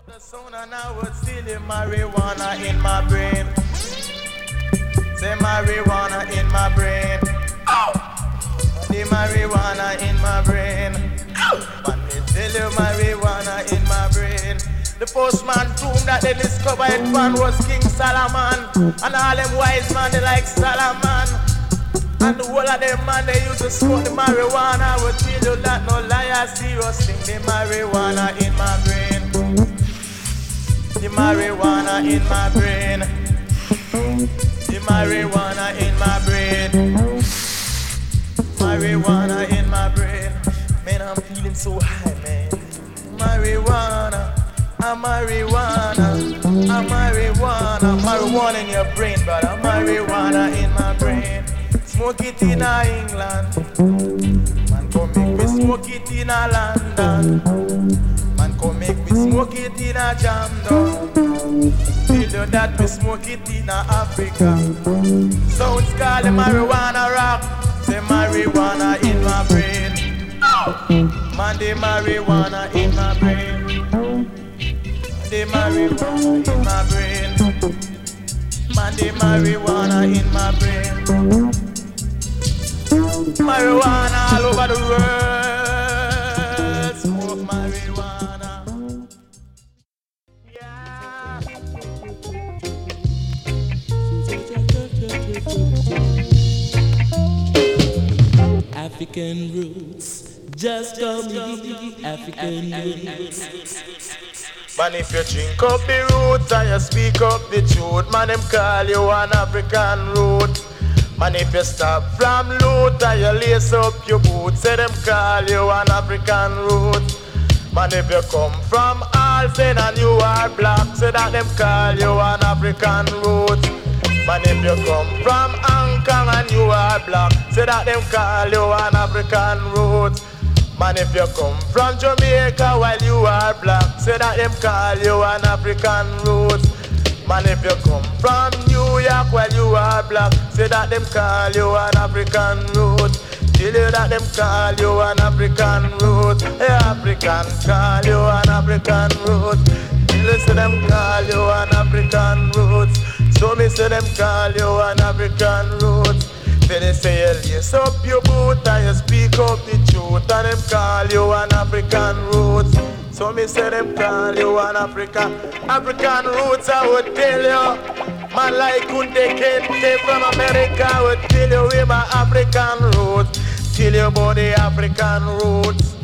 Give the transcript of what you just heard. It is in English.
The sound and I would see the marijuana in my brain. Say marijuana in my brain. Oh! The marijuana in my brain. But me tell you marijuana in my brain. The postman tomb that they discovered it one was King Solomon. And all them wise man they like Solomon. And the whole of them man they used to smoke the marijuana. I would tell you that no liar serious thing. The marijuana in my brain. The marijuana in my brain. The marijuana in my brain. Marijuana in my brain. Man, I'm feeling so high, man. Marijuana, marijuana, marijuana in your brain, brother. Marijuana in my brain. Smoke it in England. Man, come make me smoke it in London. Man, come make me smoke it in Jamdo. Tell you that we smoke it in Africa. Sounds call the marijuana rock. Say marijuana in my brain. Man, the marijuana in my brain. The marijuana in my brain. Man, the marijuana in my brain. Marijuana all over the world. Smoke marijuana. Yeah. African roots, just call me African roots. Man, if you drink up the roots and you speak up the truth, man, them call you an African root. Man, if you stop from loot and you lace up your boots, say them call you an African root. Man, if you come from Alton and you are black, say that them call you an African root. Man, if you come from Hong Kong and you are black, say that them call you an African root. Man, if you come from Jamaica while you are black, say that them call you an African root. Man, if you come from New York while you are black, say that them call you an African root. Tell you that them call you an African root. Hey, Africans call you an African root. Tell you say them call you an African root. So me say them call you an African root. Then they say you lace up your boot and you speak up the truth, and them call you an African root. So me say them call you an African roots. I would tell you, man like Kunte Kente from America, I would tell you we my African roots. Tell you about the African roots.